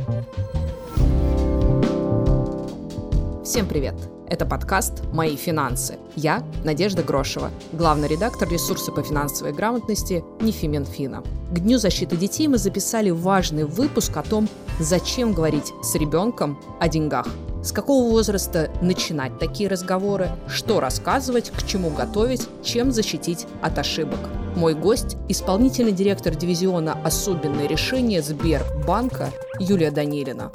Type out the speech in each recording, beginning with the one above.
Всем привет! Это подкаст «Мои финансы». Я Надежда Грошева, главный редактор ресурса по финансовой грамотности НИФИ Минфина. К Дню защиты детей мы записали важный выпуск о том, зачем говорить с ребенком о деньгах. С какого возраста начинать такие разговоры, что рассказывать, к чему готовить, чем защитить от ошибок. Мой гость – исполнительный директор дивизиона «Особенные решения» Сбербанка Юлия Данилина.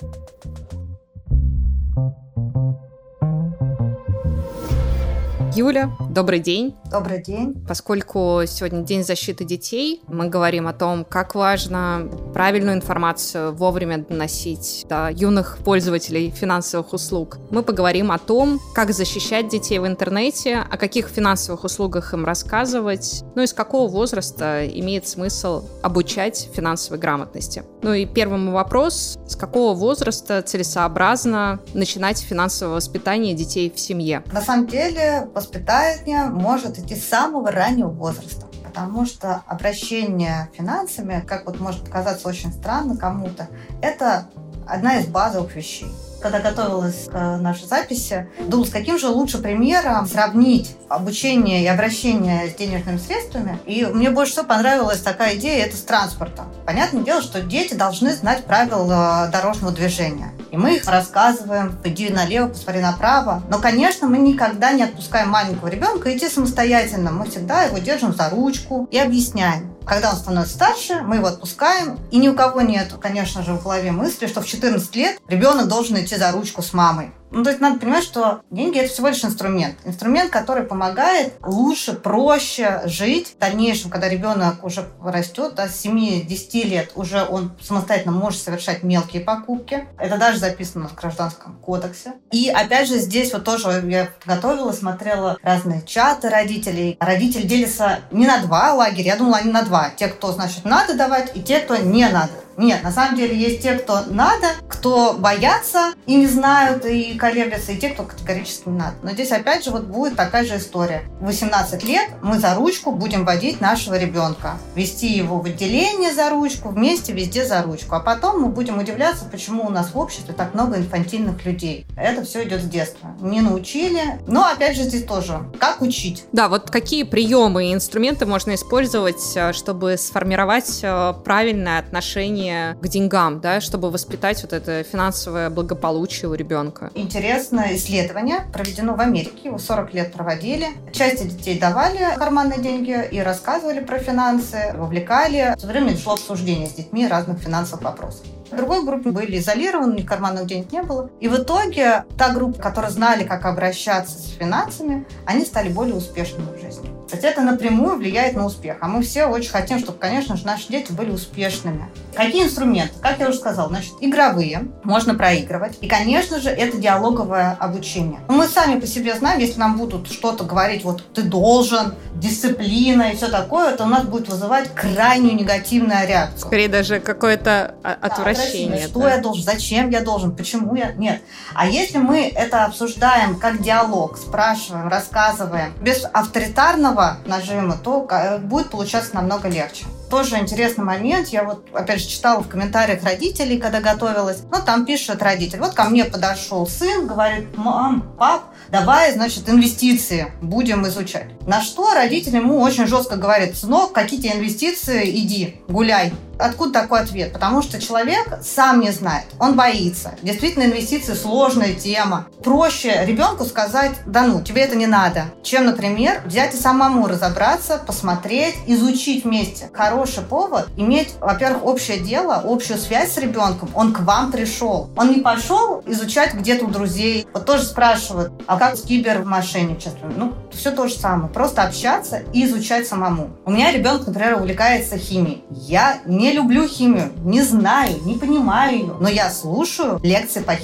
Юля, добрый день. Добрый день. Поскольку сегодня День защиты детей, мы говорим о том, как важно правильную информацию вовремя доносить до юных пользователей финансовых услуг. Мы поговорим о том, как защищать детей в интернете, о каких финансовых услугах им рассказывать, и с какого возраста имеет смысл обучать финансовой грамотности. И первый мой вопрос: с какого возраста целесообразно начинать финансовое воспитание детей в семье? На самом деле, воспитание может идти с самого раннего возраста, потому что обращение финансами, как может показаться очень странно кому-то, это одна из базовых вещей. Когда готовилась к нашей записи, думала, с каким же лучше примером сравнить обучение и обращение с денежными средствами. И мне больше всего понравилась такая идея, это с транспортом. Понятное дело, что дети должны знать правила дорожного движения. И мы их рассказываем: иди налево, посмотри направо. Но, конечно, мы никогда не отпускаем маленького ребенка идти самостоятельно. Мы всегда его держим за ручку и объясняем. Когда он становится старше, мы его отпускаем. И ни у кого нет, конечно же, в голове мысли, что в 14 лет ребенок должен идти за ручку с мамой. То есть надо понимать, что деньги – это всего лишь инструмент. Инструмент, который помогает лучше, проще жить в дальнейшем, когда ребенок уже растет, с 7-10 лет уже он самостоятельно может совершать мелкие покупки. Это даже записано в Гражданском кодексе. И опять же здесь тоже я готовила, смотрела разные чаты родителей. Родители делятся не на два лагеря, я думала, они на два. Те, кто, надо давать, и те, кто не надо. Нет, на самом деле есть те, кто надо, кто боятся и не знают, и колеблются, и те, кто категорически не надо. Но здесь опять же будет такая же история. В 18 лет мы за ручку будем водить нашего ребенка. Вести его в отделение за ручку, вместе везде за ручку. А потом мы будем удивляться, почему у нас в обществе так много инфантильных людей. Это все идет с детства. Не научили. Но опять же здесь тоже. Как учить? Да, какие приемы и инструменты можно использовать, чтобы сформировать правильное отношение к деньгам, чтобы воспитать это финансовое благополучие у ребенка? Интересное исследование проведено в Америке. Его 40 лет проводили. Части детей давали карманные деньги и рассказывали про финансы, вовлекали. Все время шло обсуждение с детьми разных финансовых вопросов. В другой группе были изолированы, у них карманных денег не было. И в итоге та группа, которая знали, как обращаться с финансами, они стали более успешными в жизни. Кстати, это напрямую влияет на успех. А мы все очень хотим, чтобы, конечно же, наши дети были успешными. Какие инструменты? Как я уже сказала, игровые. Можно проигрывать. И, конечно же, это диалоговое обучение. Мы сами по себе знаем, если нам будут что-то говорить, ты должен, дисциплина и все такое, то у нас будет вызывать крайнюю негативную реакцию. Скорее даже какое-то отвращение. Что я должен? Зачем я должен? Почему я? Нет. А если мы это обсуждаем как диалог, спрашиваем, рассказываем, без авторитарного нажима, то будет получаться намного легче. Тоже интересный момент. Я опять же читала в комментариях родителей, когда готовилась. Там пишет родитель: ко мне подошел сын, говорит: мам, пап, давай, инвестиции будем изучать. На что родитель ему очень жестко говорит: сынок, какие тебе инвестиции, иди, гуляй. Откуда такой ответ? Потому что человек сам не знает, он боится. Действительно, инвестиции – сложная тема. Проще ребенку сказать: да тебе это не надо, чем, например, взять и самому разобраться, посмотреть, изучить вместе. Хороший повод иметь, во-первых, общее дело, общую связь с ребенком. Он к вам пришел. Он не пошел изучать где-то у друзей. Тоже спрашивают: а как с кибермошенничеством? Все то же самое. Просто общаться и изучать самому. У меня ребенок, например, увлекается химией. Я не люблю химию, не знаю, не понимаю ее, но я слушаю лекции по химии.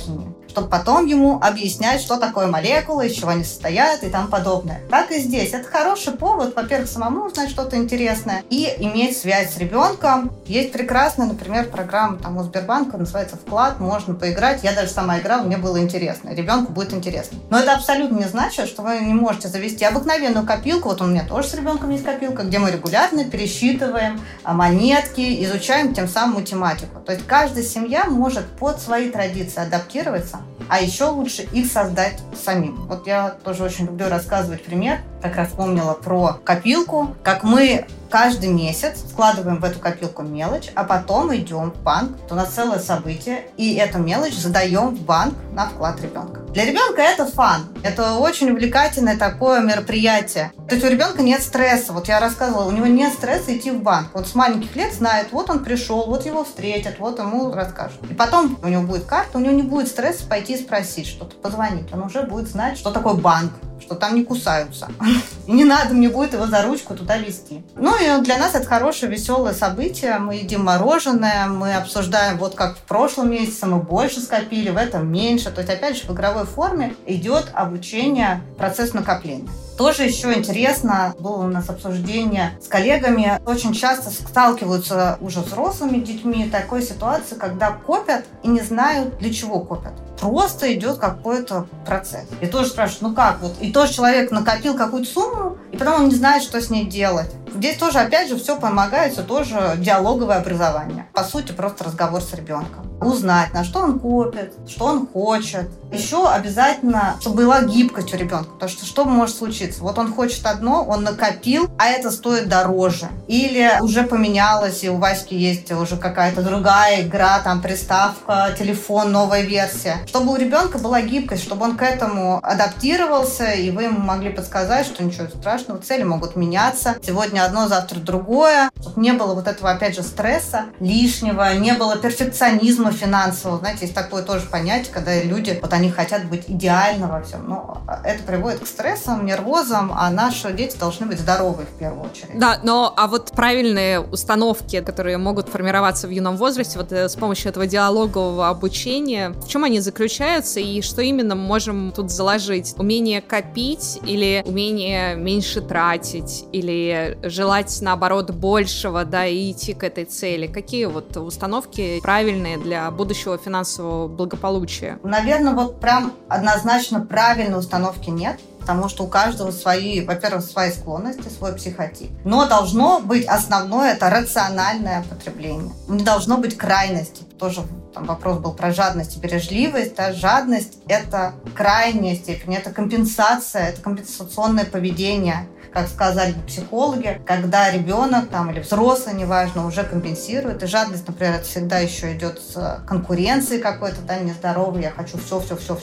чтобы потом ему объяснять, что такое молекулы, из чего они состоят и тому подобное. Так и здесь. Это хороший повод, во-первых, самому узнать что-то интересное и иметь связь с ребенком. Есть прекрасная, например, программа там у Сбербанка, называется «Вклад», можно поиграть. Я даже сама играла, мне было интересно. Ребенку будет интересно. Но это абсолютно не значит, что вы не можете завести обыкновенную копилку. Вот у меня тоже с ребенком есть копилка, где мы регулярно пересчитываем монетки, изучаем тем самым математику. То есть каждая семья может под свои традиции адаптироваться, а еще лучше их создать самим. Вот я тоже очень люблю рассказывать пример. Как раз вспомнила про копилку, как мы каждый месяц складываем в эту копилку мелочь, а потом идем в банк. Это у нас целое событие, и эту мелочь задаем в банк на вклад ребенка. Для ребенка это фан. Это очень увлекательное такое мероприятие. То есть у ребенка нет стресса. Вот я рассказывала, у него нет стресса идти в банк. Вот с маленьких лет знает, вот он пришел, вот его встретят, вот ему расскажут. И потом у него будет карта, у него не будет стресса пойти спросить что-то, позвонить. Он уже будет знать, что такое банк, что там не кусаются. И не надо мне будет его за ручку туда вести. Ну и для нас это хорошее, веселое событие. Мы едим мороженое, мы обсуждаем, вот как в прошлом месяце мы больше скопили, в этом меньше. То есть, опять же, в игровой форме идет обучение процессу накопления. Тоже еще интересно, было у нас обсуждение с коллегами. Очень часто сталкиваются уже взрослыми детьми такой ситуации, когда копят и не знают, для чего копят. Просто идет какой-то процесс. И тоже спрашивают, ну как вот? И тоже человек накопил какую-то сумму, и потом он не знает, что с ней делать. Здесь тоже, опять же, все помогает, все тоже диалоговое образование. По сути, просто разговор с ребенком. Узнать, на что он копит, что он хочет. Еще обязательно, чтобы была гибкость у ребенка. Потому что может случиться? Вот он хочет одно, он накопил, а это стоит дороже. Или уже поменялось, и у Васьки есть уже какая-то другая игра, там приставка, телефон, новая версия. Чтобы у ребенка была гибкость, чтобы он к этому адаптировался, и вы ему могли подсказать, что ничего страшного, цели могут меняться. Сегодня одно, завтра другое. Чтобы не было вот этого, опять же, стресса лишнего, не было перфекционизма финансового. Знаете, есть такое тоже понятие, когда люди, вот они хотят быть идеально во всем. Но это приводит к стрессам, нервозам, а наши дети должны быть здоровы в первую очередь. Да, а вот правильные установки, которые могут формироваться в юном возрасте, вот с помощью этого диалогового обучения, в чем они заключаются и что именно мы можем тут заложить? Умение копить или умение меньше тратить, или желать, наоборот, большего, да, и идти к этой цели? Какие вот установки правильные для будущего финансового благополучия? Наверное, вот прям однозначно правильной установки нет, потому что у каждого свои, во-первых, свои склонности, свой психотип. Но должно быть основное – это рациональное потребление. Не должно быть крайности. Тоже там вопрос был про жадность и бережливость. А жадность – это крайняя степень, это компенсация, это компенсационное поведение. Как сказали психологи, когда ребенок там, или взрослый, неважно, уже компенсирует. И жадность, например, это всегда еще идет с конкуренцией какой-то, да, нездоровой. Я хочу все,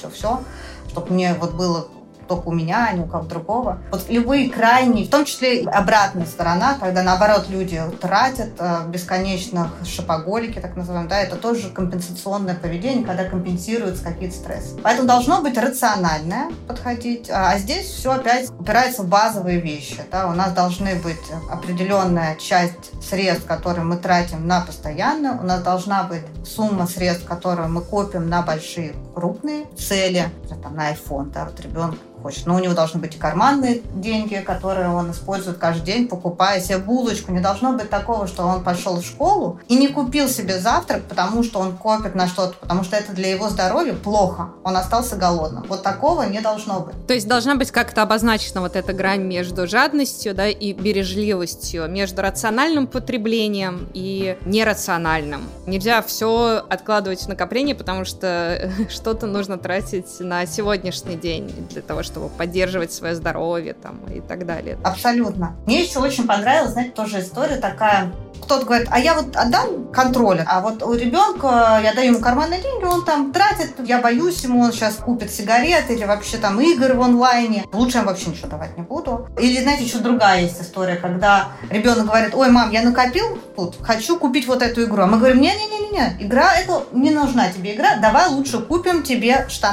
чтобы мне вот было только у меня, а не у кого-то другого. Вот любые крайние, в том числе и обратная сторона, когда, наоборот, люди тратят бесконечно, шопоголики, так называемые, да, это тоже компенсационное поведение, когда компенсируются какие-то стрессы. Поэтому должно быть рациональное подходить, а здесь все опять упирается в базовые вещи. Да. У нас должны быть определенная часть средств, которые мы тратим на постоянно, у нас должна быть сумма средств, которую мы копим на большие, крупные цели, там, на iPhone, да, вот ребенок хочет. Но у него должны быть и карманные деньги, которые он использует каждый день, покупая себе булочку. Не должно быть такого, что он пошел в школу и не купил себе завтрак, потому что он копит на что-то, потому что это для его здоровья плохо. Он остался голодным. Вот такого не должно быть. То есть должна быть как-то обозначена вот эта грань между жадностью, да, и бережливостью, между рациональным потреблением и нерациональным. Нельзя все откладывать в накопление, потому что что-то нужно тратить на сегодняшний день для того, чтобы поддерживать свое здоровье там, и так далее. Абсолютно. Мне еще очень понравилась, знаете, тоже история такая. Кто-то говорит, а я вот отдам контроллер, а вот у ребенка я даю ему карманные деньги, он там тратит, я боюсь ему, он сейчас купит сигареты или вообще там игр в онлайне. Лучше я вообще ничего давать не буду. Или, знаете, еще другая есть история, когда ребенок говорит, ой, мам, я накопил тут, хочу купить вот эту игру. А мы говорим, не-не-не, игра, это не нужна тебе игра, давай лучше купим тебе штаны.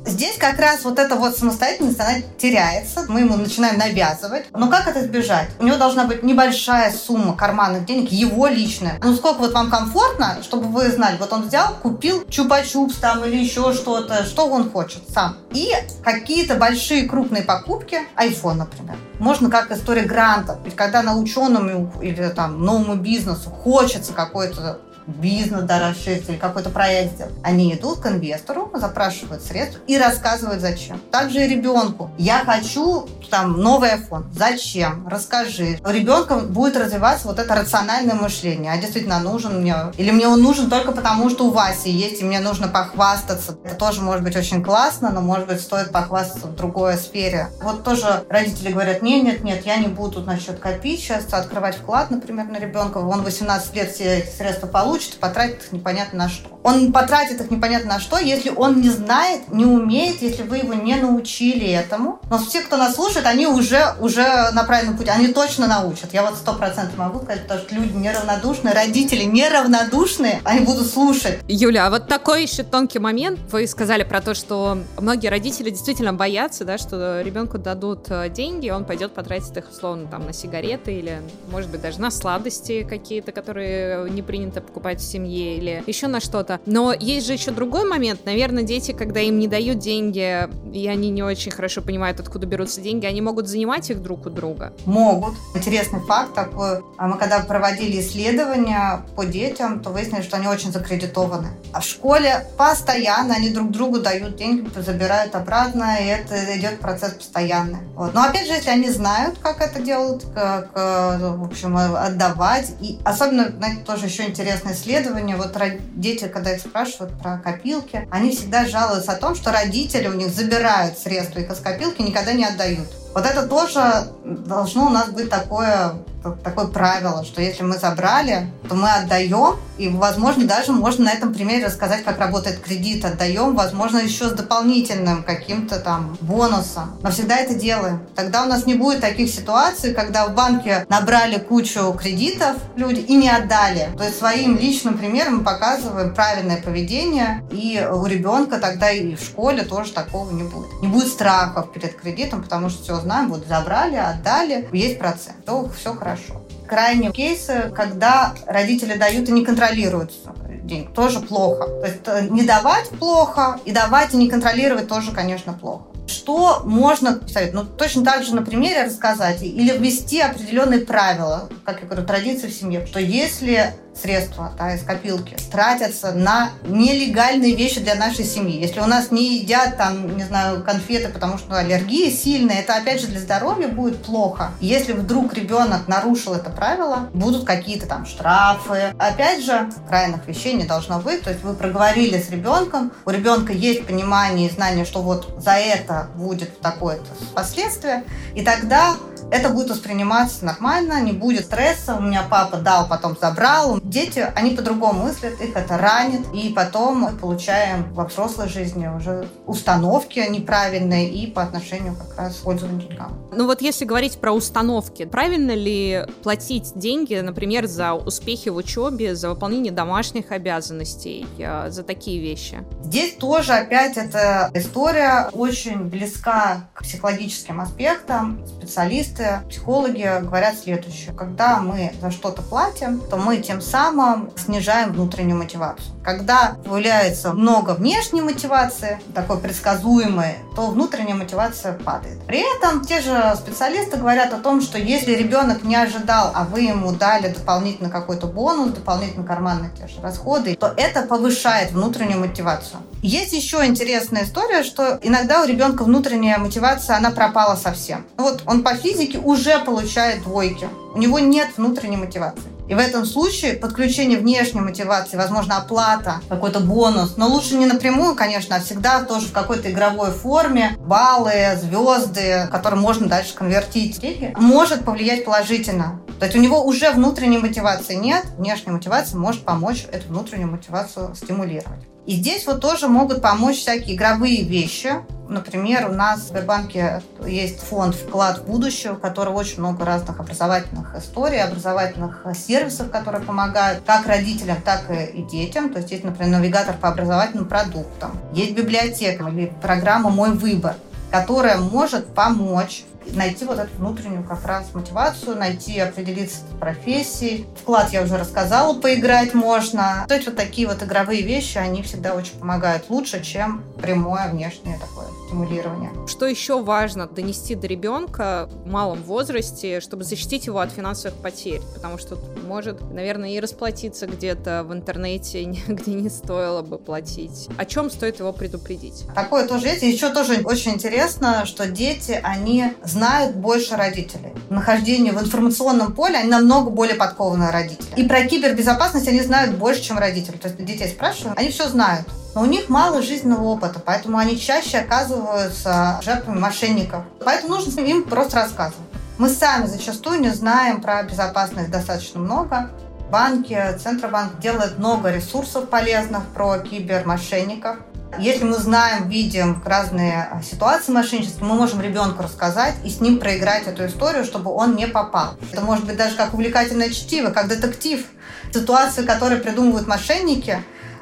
Здесь как раз вот эта вот самостоятельность, она теряется, мы ему начинаем навязывать. Но как это избежать? У него должна быть небольшая сумма карманных денег, его личная. Ну, сколько вот вам комфортно, чтобы вы знали, вот он взял, купил чупа-чупс там или еще что-то, что он хочет сам. И какие-то большие крупные покупки, iPhone, например. Можно как история грантов. Ведь когда на ученому или там новому бизнесу хочется какой-то бизнес расширить или какой-то проект сделать. Они идут к инвестору, запрашивают средства и рассказывают, зачем. Также и ребенку. Я хочу там новый iPhone. Зачем? Расскажи. У ребенка будет развиваться вот это рациональное мышление. А действительно нужен мне? Или мне он нужен только потому, что у Васи есть, и мне нужно похвастаться. Это тоже может быть очень классно, но, может быть, стоит похвастаться в другой сфере. Вот тоже родители говорят, нет, я не буду, значит, копить сейчас, открывать вклад, например, на ребенка. Он 18 лет все эти средства получит, и потратит их непонятно на что. Он потратит их непонятно на что, если он не знает, не умеет, если вы его не научили этому. Но все, кто нас слушает, они уже на правильном пути, они точно научат. Я вот 100% могу сказать, потому что люди неравнодушные, родители неравнодушные, они будут слушать. Юля, а вот такой еще тонкий момент. Вы сказали про то, что многие родители действительно боятся, да, что ребенку дадут деньги, он пойдет потратить их, условно, там, на сигареты или, может быть, даже на сладости какие-то, которые не принято покупать в семье или еще на что-то. Но есть же еще другой момент. Наверное, дети, когда им не дают деньги, и они не очень хорошо понимают, откуда берутся деньги, они могут занимать их друг у друга? Могут. Интересный факт такой. Мы когда проводили исследования по детям, то выяснили, что они очень закредитованы. А в школе постоянно они друг другу дают деньги, забирают обратно, и это идет процесс постоянный. Вот. Но опять же, если они знают, как это делают, как, в общем, отдавать. И особенно, знаете, тоже еще интересное исследование. Вот дети, когда их спрашивают про копилки, они всегда жалуются о том, что родители у них забирают средства их из копилки, никогда не отдают. Вот это тоже должно у нас быть такое правило, что если мы забрали, то мы отдаем, и, возможно, даже можно на этом примере рассказать, как работает кредит. Отдаем, возможно, еще с дополнительным каким-то там бонусом. Но всегда это делаем. Тогда у нас не будет таких ситуаций, когда в банке набрали кучу кредитов люди и не отдали. То есть своим личным примером мы показываем правильное поведение, и у ребенка тогда и в школе тоже такого не будет. Не будет страхов перед кредитом, потому что все знаем, вот забрали, отдали, есть процент, то все хорошо. Крайние кейсы, когда родители дают и не контролируют деньги, тоже плохо. То есть не давать плохо, и давать и не контролировать тоже, конечно, плохо. Что можно посоветовать? Ну, точно так же на примере рассказать или ввести определенные правила, как я говорю, традиции в семье, что если средства из копилки тратятся на нелегальные вещи для нашей семьи. Если у нас не едят там, не знаю, конфеты, потому что аллергия сильная, это опять же для здоровья будет плохо. Если вдруг ребенок нарушил это правило, будут какие-то там штрафы. Опять же, крайних вещей не должно быть. То есть вы проговорили с ребенком, у ребенка есть понимание и знание, что вот за это будет такое-то последствие, и тогда это будет восприниматься нормально, не будет стресса. У меня папа дал, потом забрал. Дети, они по-другому мыслят, их это ранит, и потом мы получаем во взрослой жизни уже установки неправильные и по отношению как раз к использованию деньгам. Ну вот если говорить про установки, правильно ли платить деньги, например, за успехи в учебе, за выполнение домашних обязанностей, за такие вещи? Здесь тоже опять эта история очень близка к психологическим аспектам. Специалисты, психологи говорят следующее. Когда мы за что-то платим, то мы тем самым снижаем внутреннюю мотивацию. Когда появляется много внешней мотивации, такой предсказуемой, то внутренняя мотивация падает. При этом те же специалисты говорят о том, что если ребенок не ожидал, а вы ему дали дополнительно какой-то бонус, дополнительно карманные те же расходы, то это повышает внутреннюю мотивацию. Есть еще интересная история, что иногда у ребенка внутренняя мотивация, она пропала совсем. Вот он по физике уже получает двойки. У него нет внутренней мотивации. И в этом случае подключение внешней мотивации, возможно, оплата, какой-то бонус, но лучше не напрямую, конечно, а всегда тоже в какой-то игровой форме, баллы, звезды, которые можно дальше конвертить в деньги, может повлиять положительно. То есть у него уже внутренней мотивации нет, внешняя мотивация может помочь эту внутреннюю мотивацию стимулировать. И здесь вот тоже могут помочь всякие игровые вещи. Например, у нас в Сбербанке есть фонд «Вклад в будущее», у которого очень много разных образовательных историй, образовательных сервисов, которые помогают как родителям, так и детям. То есть есть, например, навигатор по образовательным продуктам, есть библиотека или программа «Мой выбор», которая может помочь найти вот эту внутреннюю как раз мотивацию, найти, определиться с профессией. Вклад я уже рассказала, поиграть можно. То есть вот такие вот игровые вещи, они всегда очень помогают лучше, чем прямое внешнее такое стимулирование. Что еще важно донести до ребенка в малом возрасте, чтобы защитить его от финансовых потерь? Потому что может, наверное, и расплатиться где-то в интернете, где не стоило бы платить. О чем стоит его предупредить? Такое тоже есть. И еще тоже очень интересно, что дети, они знают больше родителей. Нахождение в информационном поле, они намного более подкованные родители. И про кибербезопасность они знают больше, чем родители. То есть детей спрашивают, они все знают. Но у них мало жизненного опыта, поэтому они чаще оказываются жертвами мошенников. Поэтому нужно им просто рассказывать. Мы сами зачастую не знаем про безопасность достаточно много. Банки, Центробанк делают много ресурсов полезных про кибермошенников. Если мы знаем, видим разные ситуации мошеннические, мы можем ребенку рассказать и с ним проиграть эту историю, чтобы он не попал. Это может быть даже как увлекательное чтиво, как детектив. Ситуации, которые придумывают мошенники,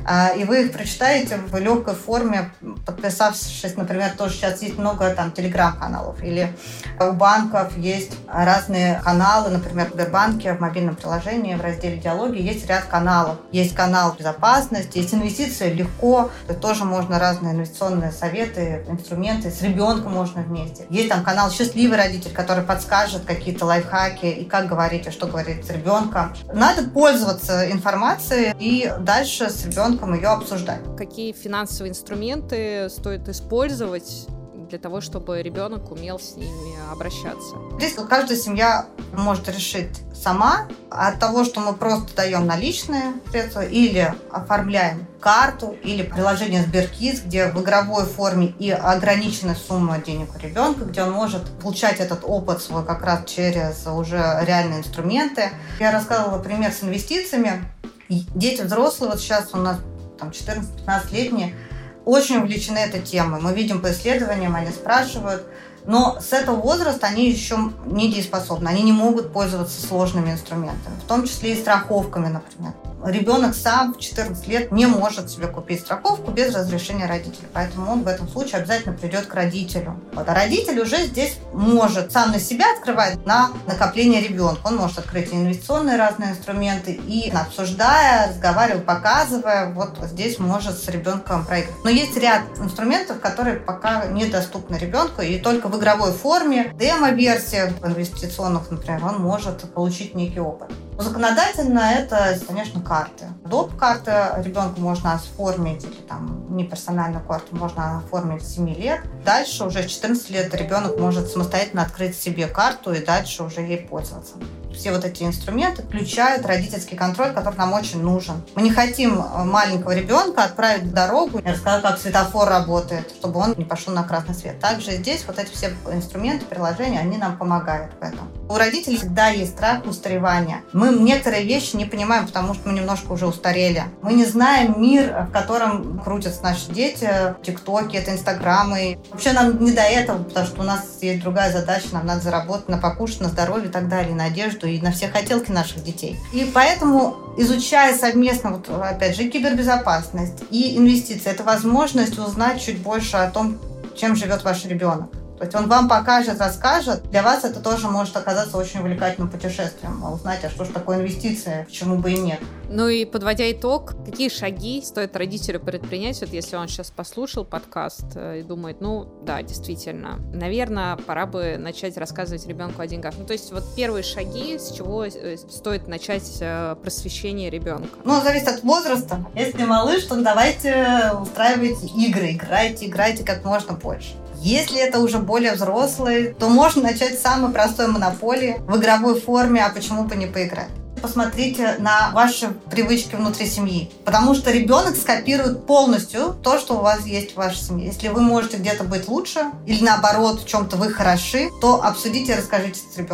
и вы их прочитаете в легкой форме, подписавшись, например, тоже сейчас есть много там телеграм-каналов, или у банков есть разные каналы, например, в Сбербанке, в мобильном приложении, в разделе «Диалоги» есть ряд каналов. Есть канал безопасности, есть инвестиции легко, то есть тоже можно разные инвестиционные советы, инструменты, с ребенком можно вместе. Есть там канал «Счастливый родитель», который подскажет какие-то лайфхаки и как говорить, и что говорить с ребенком. Надо пользоваться информацией и дальше с ребенком ее обсуждать. Какие финансовые инструменты стоит использовать для того, чтобы ребенок умел с ними обращаться? Здесь каждая семья может решить сама. От того, что мы просто даем наличные средства или оформляем карту, или приложение Сберкидс, где в игровой форме и ограниченная сумма денег у ребенка, где он может получать этот опыт свой как раз через уже реальные инструменты. Я рассказывала пример с инвестициями. Дети взрослые, вот сейчас у нас там 14-15-летние, очень увлечены этой темой. Мы видим по исследованиям, они спрашивают, но с этого возраста они еще недееспособны, они не могут пользоваться сложными инструментами, в том числе и страховками, например. Ребенок сам в 14 лет не может себе купить страховку без разрешения родителей, поэтому он в этом случае обязательно придет к родителю. А родитель уже здесь может сам на себя открывать на накопление ребенка. Он может открыть инвестиционные разные инструменты и, обсуждая, разговаривая, показывая, вот здесь может с ребенком проиграть. Но есть ряд инструментов, которые пока недоступны ребенку, и только в игровой форме, демо-версиях инвестиционных, например, он может получить некий опыт. Законодательно это, конечно, карты. Доп. Карты ребенку можно оформить, или там неперсональную карту можно оформить с 7 лет. Дальше уже в 14 лет ребенок может самостоятельно открыть себе карту и дальше уже ей пользоваться. Все вот эти инструменты включают родительский контроль, который нам очень нужен. Мы не хотим маленького ребенка отправить в дорогу и рассказать, как светофор работает, чтобы он не пошел на красный свет. Также здесь вот эти все инструменты, приложения, они нам помогают в этом. У родителей всегда есть страх устаревания. Мы некоторые вещи не понимаем, потому что мы немножко уже устарели. Мы не знаем мир, в котором крутятся наши дети, тиктоки, это инстаграмы. Вообще нам не до этого, потому что у нас есть другая задача, нам надо заработать на покушать, на здоровье и так далее, на одежду и на все хотелки наших детей. И поэтому, изучая совместно, вот, опять же, и кибербезопасность, и инвестиции, это возможность узнать чуть больше о том, чем живет ваш ребенок. То есть он вам покажет, расскажет. Для вас это тоже может оказаться очень увлекательным путешествием. Узнать, а что же такое инвестиция, почему бы и нет. Ну и подводя итог, какие шаги стоит родителю предпринять, вот если он сейчас послушал подкаст и думает, ну да, действительно, наверное, пора бы начать рассказывать ребенку о деньгах. Ну то есть вот первые шаги, с чего стоит начать просвещение ребенка? Ну, зависит от возраста. Если малыш, то давайте устраивайте игры, играйте как можно больше. Если это уже более взрослый, то можно начать с самой простой монополии в игровой форме, а почему бы не поиграть? Посмотрите на ваши привычки внутри семьи, потому что ребенок скопирует полностью то, что у вас есть в вашей семье. Если вы можете где-то быть лучше или наоборот в чем-то вы хороши, то обсудите и расскажите с ребенком.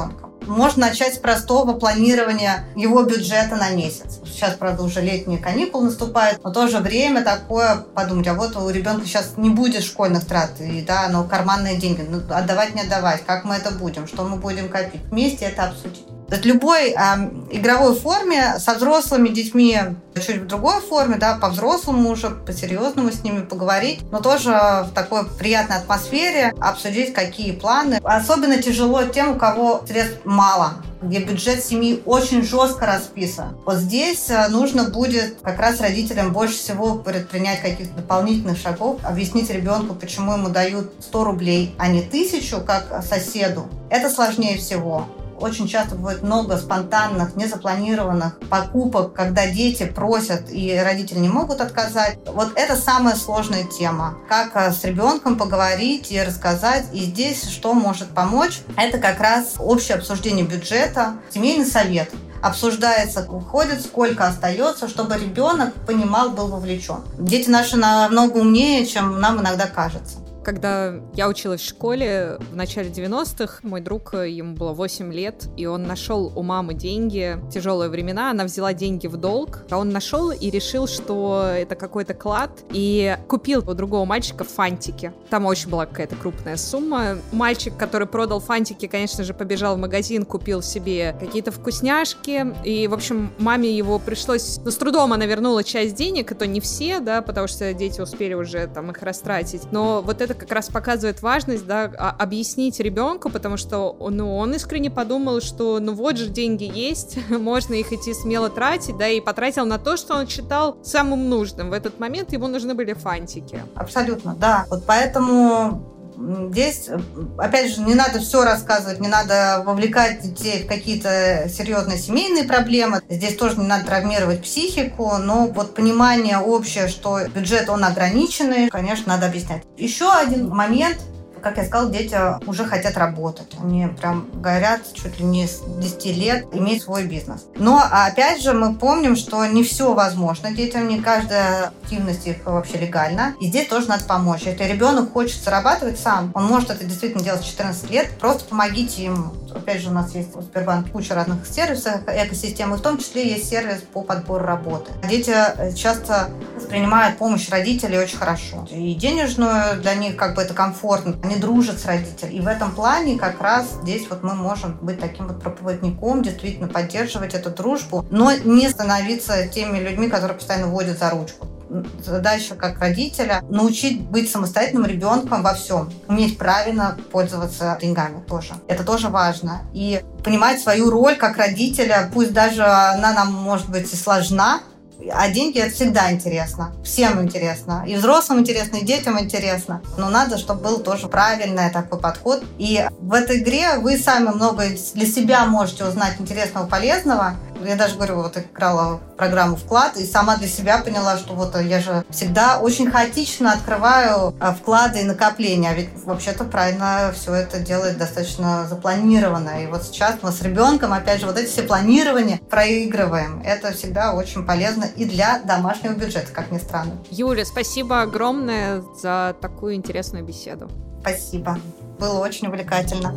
Можно начать с простого планирования его бюджета на месяц. Сейчас, правда, уже летние каникулы наступают, но тоже время такое подумать, а вот у ребенка сейчас не будет школьных трат, и да, но карманные деньги, отдавать, не отдавать, как мы это будем, что мы будем копить. Вместе это обсудить. То есть любой игровой форме со взрослыми детьми, чуть в другой форме, да, по-взрослому уже, по-серьезному с ними поговорить, но тоже в такой приятной атмосфере обсудить, какие планы. Особенно тяжело тем, у кого средств мало, где бюджет семьи очень жестко расписан. Вот здесь нужно будет как раз родителям больше всего предпринять каких-то дополнительных шагов, объяснить ребенку, почему ему дают 100 рублей, а не 1000, как соседу. Это сложнее всего. Очень часто бывает много спонтанных, незапланированных покупок, когда дети просят, и родители не могут отказать. Вот это самая сложная тема. Как с ребенком поговорить и рассказать. И здесь что может помочь? Это как раз общее обсуждение бюджета, семейный совет. Обсуждается, уходит, сколько остается, чтобы ребенок понимал, был вовлечен. Дети наши намного умнее, чем нам иногда кажется. Когда я училась в школе в начале 90-х, мой друг, ему было 8 лет, и он нашел у мамы деньги. Тяжелые времена, она взяла деньги в долг, а он нашел и решил, что это какой-то клад, и купил у другого мальчика фантики. Там очень была какая-то крупная сумма. Мальчик, который продал фантики, конечно же, побежал в магазин, купил себе какие-то вкусняшки, и, в общем, маме его пришлось... с трудом она вернула часть денег, это не все, да, потому что дети успели уже там их растратить, но вот это как раз показывает важность, да, объяснить ребенку, потому что он искренне подумал, что вот же деньги есть, можно их идти смело тратить, да, и потратил на то, что он считал самым нужным. В этот момент ему нужны были фантики. Абсолютно, да. Вот поэтому здесь, опять же, не надо все рассказывать, не надо вовлекать детей в какие-то серьезные семейные проблемы. Здесь тоже не надо травмировать психику, но вот понимание общее, что бюджет, он ограниченный, конечно, надо объяснять. Еще один момент. Как я сказала, дети уже хотят работать. Они прям горят чуть ли не с 10 лет иметь свой бизнес. Но, опять же, мы помним, что не все возможно детям, не каждая активность их вообще легальна. И здесь тоже надо помочь. Если ребенок хочет зарабатывать сам, он может это действительно делать с 14 лет, просто помогите ему. Опять же, у нас есть в Сбербанке куча разных сервисов, экосистемы, в том числе есть сервис по подбору работы. Дети часто воспринимают помощь родителей очень хорошо. И денежную для них как бы это комфортно. Они дружат с родителями. И в этом плане как раз здесь вот мы можем быть таким вот проповедником, действительно поддерживать эту дружбу, но не становиться теми людьми, которые постоянно водят за ручку. Задача как родителя – научить быть самостоятельным ребенком во всем. Уметь правильно пользоваться деньгами тоже. Это тоже важно. И понимать свою роль как родителя, пусть даже она нам может быть и сложна, а деньги – это всегда интересно. Всем интересно. И взрослым интересно, и детям интересно. Но надо, чтобы был тоже правильный такой подход. И в этой игре вы сами много для себя можете узнать интересного, полезного. Я даже говорю, вот играла в программу «Вклад» и сама для себя поняла, что вот я же всегда очень хаотично открываю вклады и накопления. А ведь вообще-то правильно все это делать достаточно запланированно. И вот сейчас мы с ребенком, опять же, вот эти все планирования проигрываем. Это всегда очень полезно и для домашнего бюджета, как ни странно. Юля, спасибо огромное за такую интересную беседу. Спасибо. Было очень увлекательно.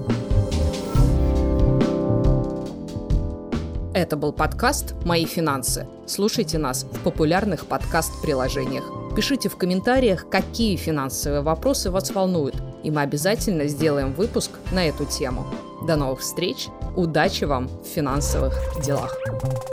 Это был подкаст «Мои финансы». Слушайте нас в популярных подкаст-приложениях. Пишите в комментариях, какие финансовые вопросы вас волнуют, и мы обязательно сделаем выпуск на эту тему. До новых встреч! Удачи вам в финансовых делах!